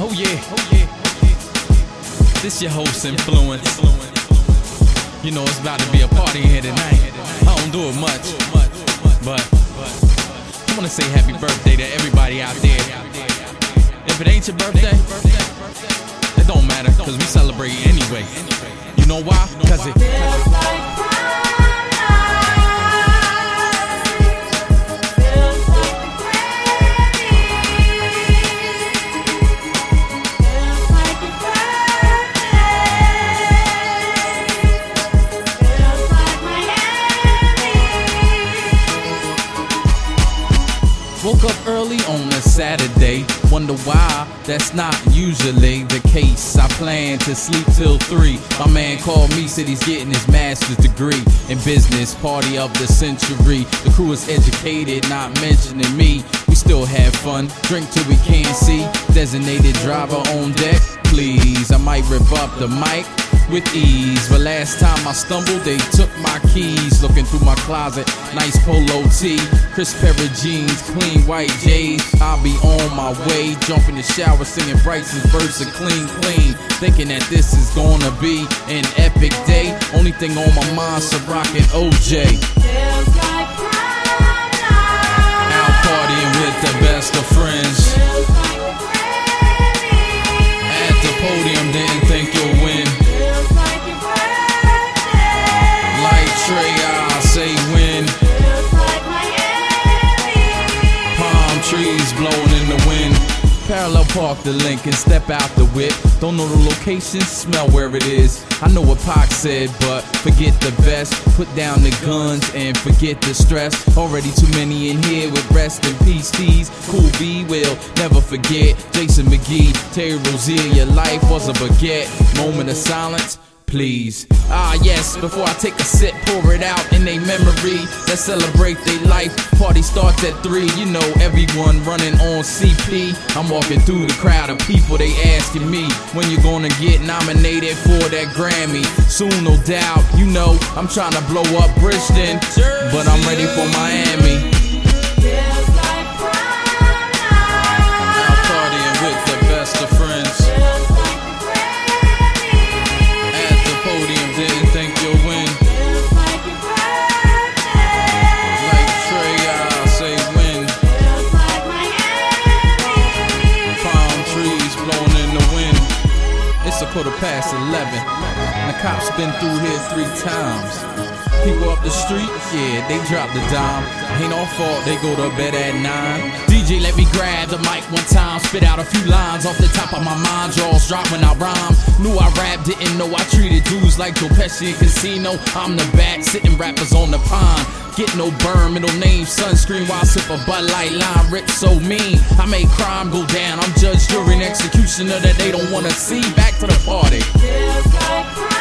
Oh yeah. This your host Influence. You know it's about to be a party here tonight. I don't do it much, but I wanna say happy birthday to everybody out there. If it ain't your birthday, it don't matter, cause we celebrate anyway. You know why? Cause it feels like woke up early on a Saturday, wonder why that's not usually the case. I plan to sleep till 3. My man called me, said he's getting his master's degree in business, party of the century. The crew is educated, not mentioning me. We still have fun, drink till we can't see. Designated driver on deck, please. I might rip up the mic with ease, but last time I stumbled, they took my keys. Looking through my closet, nice polo tee, crisp pair of jeans, clean white J's. I'll be on my way, jump in the shower, singing Bryce's verse of clean, thinking that this is gonna be an epic day. Only thing on my mind, Ciroc and OJ. Feels like prom night. Out partying with the best of friends. Feels like a Grammy. At the podium, didn't think you'll win. Feels like your birthday. Like Trey, I say win. Feels like Miami. Palm trees blowing in the wind. Parallel park the Lincoln, step out the whip. Don't know the location, smell where it is. I know what Pac said, but forget the vest. Put down the guns and forget the stress. Already too many in here with rest in peace. These Cool B will never forget. Jason McGee, Terry Rozier, your life was a baguette. Moment of silence, please. Ah yes, before I take a sip, pour it out in a memory. Let's celebrate their life. Party starts at 3, you know everyone running on CP. I'm walking through the crowd of people, they asking me when you gonna get nominated for that Grammy. Soon, no doubt, you know I'm trying to blow up Bridgeton, but I'm ready for Miami. Feels like prom night. Out partying with the best of friends. Feels like a Grammy. At the podium, didn't think you'll win. Feels like your birthday. Like Trey, I say win. Feels like Miami. Palm trees blowing in the wind. It's 11:15, and the cops been through here 3 times. People up the street, yeah, they drop the dime. Ain't our fault, they go to bed at 9. DJ, let me grab the mic one time, spit out a few lines off the top of my mind. Jaws drop when I rhyme. Knew I rap, didn't know I treated dudes like Joe Pesci in Casino. I'm the back, sitting rappers on the pond. Get no burn, middle name, sunscreen while I sip a Bud Light, line rip so mean. I make crime go down, I'm judge, jury, and executioner that they don't wanna see. Back to the party. Feels like prom